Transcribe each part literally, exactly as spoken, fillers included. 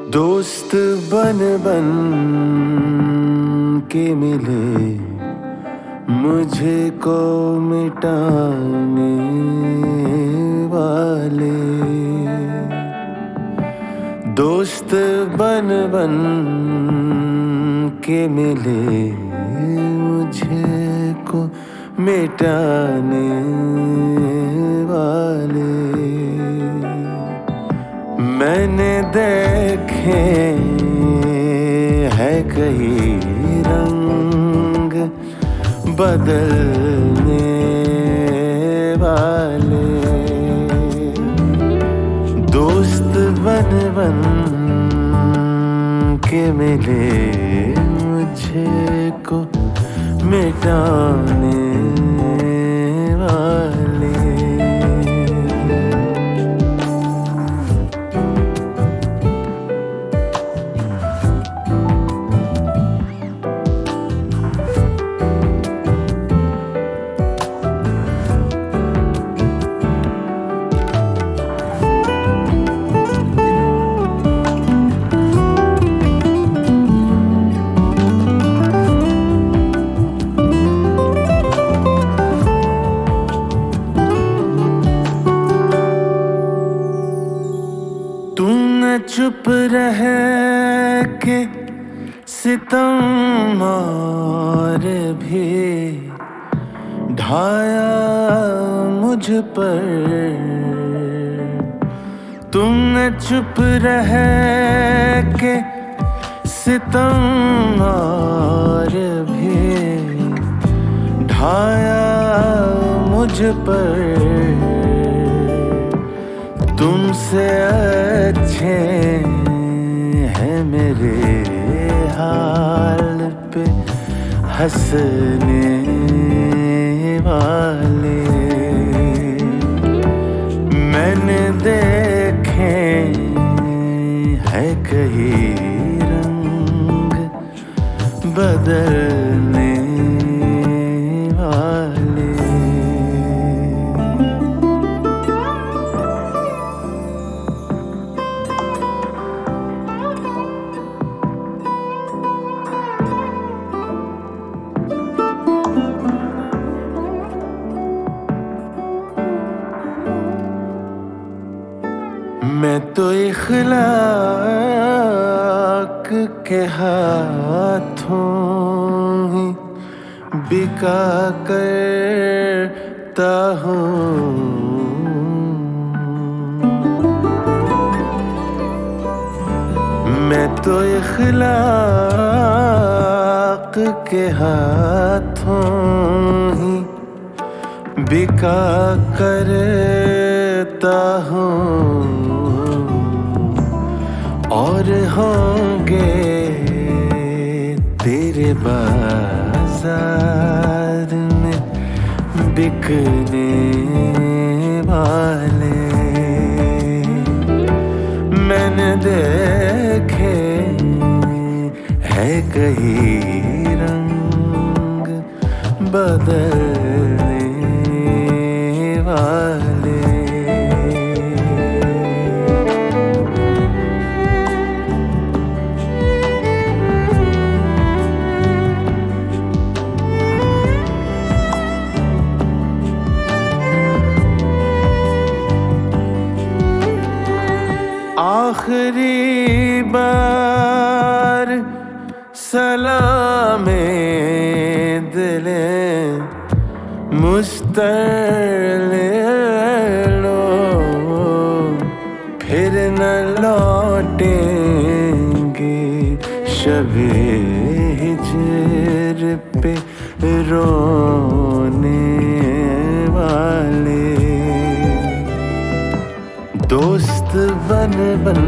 दोस्त बन बन के मिले मुझे को मिटाने वाले। दोस्त बन बन के मिले मुझे को मिटाने वाले। मैंने देखे है कई रंग बदलने वाले। दोस्त बन बन के मिले मुझे को मिटाने वाले। चुप रह के सितम और भी ढाया मुझ पर। तुमने चुप रह के सितम और भी ढाया मुझ पर। तुमसे अच्छे हैं मेरे हाल पे हंसने वाले। मैंने देखे है कई रंग बदलने वाले। मैं तो इखलाक के हाथों ही बिका करता हूँ। मैं तो इखलाक के हाथों ही बिका करता हूँ। और होंगे तेरे बाजार में बिकने वाले। मैंने देखे है कई रंग बदलने वाले। आखिरी बार सलामे दिले मुझतर ले लो। फिर न लौटेंगे शबे हिजर पे रोने वाले। दोस्त बन बन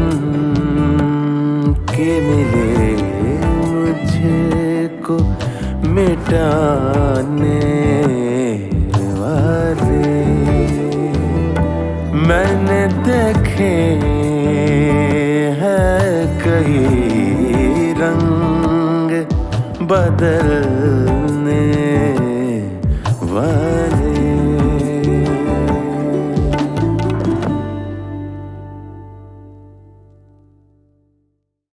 के मिले मुझे को मिटाने वाले। मैंने देखे हैं कई रंग बदलने वाले।